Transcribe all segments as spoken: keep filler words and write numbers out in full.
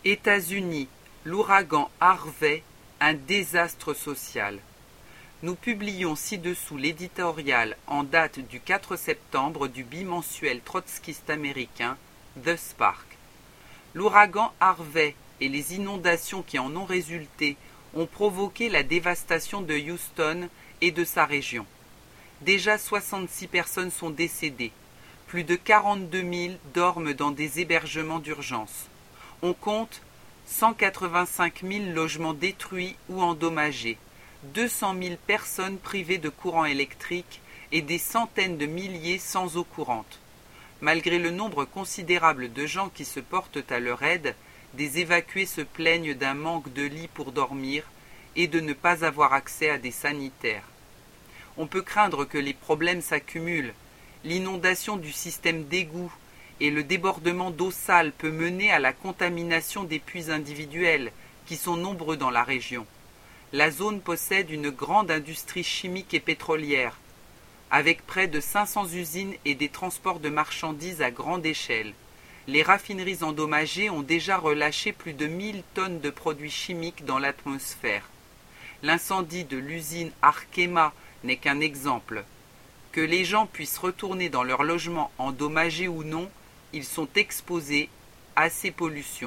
États-Unis, l'ouragan Harvey, un désastre social. Nous publions ci-dessous l'éditorial en date du quatre septembre du bimensuel trotskiste américain The Spark. L'ouragan Harvey et les inondations qui en ont résulté ont provoqué la dévastation de Houston et de sa région. Déjà soixante-six personnes sont décédées. Plus de quarante-deux mille dorment dans des hébergements d'urgence. On compte cent quatre-vingt-cinq mille logements détruits ou endommagés, deux cent mille personnes privées de courant électrique et des centaines de milliers sans eau courante. Malgré le nombre considérable de gens qui se portent à leur aide, des évacués se plaignent d'un manque de lits pour dormir et de ne pas avoir accès à des sanitaires. On peut craindre que les problèmes s'accumulent. L'inondation du système d'égout et le débordement d'eau sale peut mener à la contamination des puits individuels, qui sont nombreux dans la région. La zone possède une grande industrie chimique et pétrolière, avec près de cinq cents usines et des transports de marchandises à grande échelle. Les raffineries endommagées ont déjà relâché plus de mille tonnes de produits chimiques dans l'atmosphère. L'incendie de l'usine Arkema n'est qu'un exemple. Que les gens puissent retourner dans leur logement endommagés ou non, ils sont exposés à ces pollutions.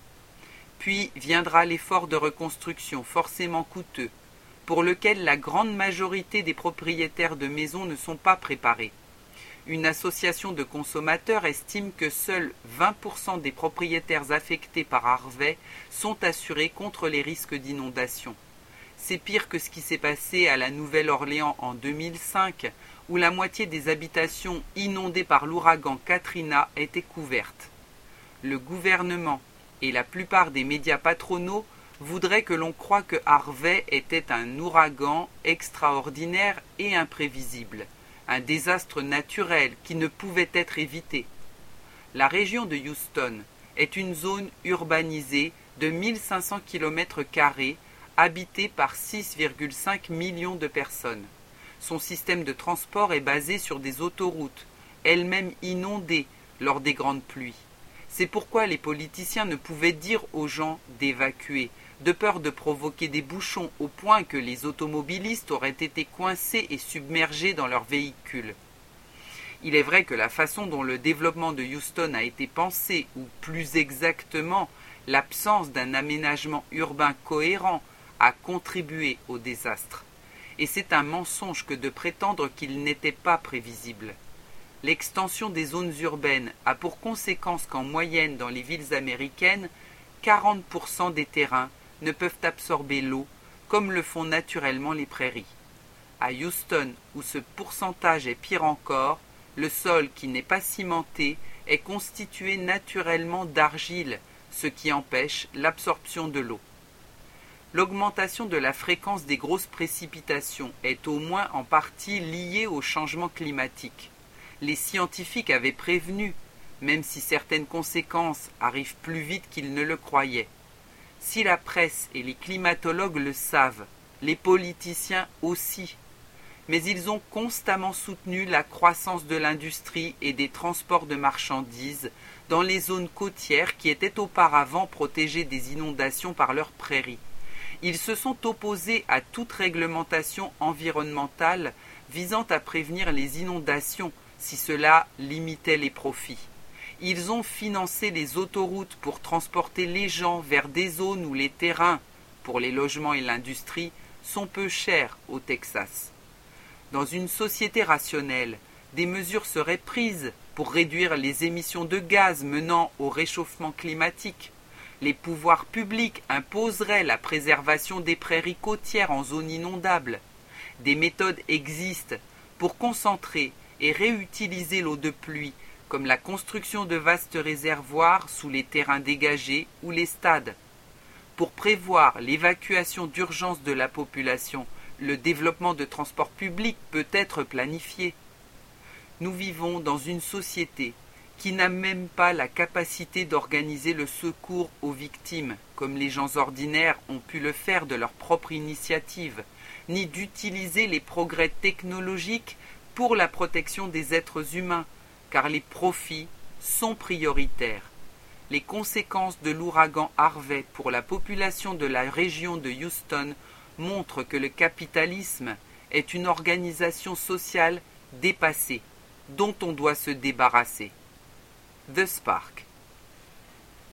Puis viendra l'effort de reconstruction forcément coûteux, pour lequel la grande majorité des propriétaires de maisons ne sont pas préparés. Une association de consommateurs estime que seuls vingt pour cent des propriétaires affectés par Harvey sont assurés contre les risques d'inondation. C'est pire que ce qui s'est passé à la Nouvelle-Orléans en deux mille cinq, où la moitié des habitations inondées par l'ouragan Katrina étaient couvertes. Le gouvernement et la plupart des médias patronaux voudraient que l'on croie que Harvey était un ouragan extraordinaire et imprévisible, un désastre naturel qui ne pouvait être évité. La région de Houston est une zone urbanisée de mille cinq cents kilomètres carrés habitée par six virgule cinq millions de personnes. Son système de transport est basé sur des autoroutes, elles-mêmes inondées lors des grandes pluies. C'est pourquoi les politiciens ne pouvaient dire aux gens d'évacuer, de peur de provoquer des bouchons au point que les automobilistes auraient été coincés et submergés dans leurs véhicules. Il est vrai que la façon dont le développement de Houston a été pensé, ou plus exactement, l'absence d'un aménagement urbain cohérent, a contribué au désastre. Et c'est un mensonge que de prétendre qu'il n'était pas prévisible. L'extension des zones urbaines a pour conséquence qu'en moyenne dans les villes américaines, quarante pour cent des terrains ne peuvent absorber l'eau, comme le font naturellement les prairies. À Houston, où ce pourcentage est pire encore, le sol qui n'est pas cimenté est constitué naturellement d'argile, ce qui empêche l'absorption de l'eau. L'augmentation de la fréquence des grosses précipitations est au moins en partie liée au changement climatique. Les scientifiques avaient prévenu, même si certaines conséquences arrivent plus vite qu'ils ne le croyaient. Si la presse et les climatologues le savent, les politiciens aussi. Mais ils ont constamment soutenu la croissance de l'industrie et des transports de marchandises dans les zones côtières qui étaient auparavant protégées des inondations par leurs prairies. Ils se sont opposés à toute réglementation environnementale visant à prévenir les inondations si cela limitait les profits. Ils ont financé les autoroutes pour transporter les gens vers des zones où les terrains, pour les logements et l'industrie, sont peu chers au Texas. Dans une société rationnelle, des mesures seraient prises pour réduire les émissions de gaz menant au réchauffement climatique. Les pouvoirs publics imposeraient la préservation des prairies côtières en zones inondables. Des méthodes existent pour concentrer et réutiliser l'eau de pluie, comme la construction de vastes réservoirs sous les terrains dégagés ou les stades. Pour prévoir l'évacuation d'urgence de la population, le développement de transports publics peut être planifié. Nous vivons dans une société qui n'a même pas la capacité d'organiser le secours aux victimes, comme les gens ordinaires ont pu le faire de leur propre initiative, ni d'utiliser les progrès technologiques pour la protection des êtres humains, car les profits sont prioritaires. Les conséquences de l'ouragan Harvey pour la population de la région de Houston montrent que le capitalisme est une organisation sociale dépassée, dont on doit se débarrasser. The Spark.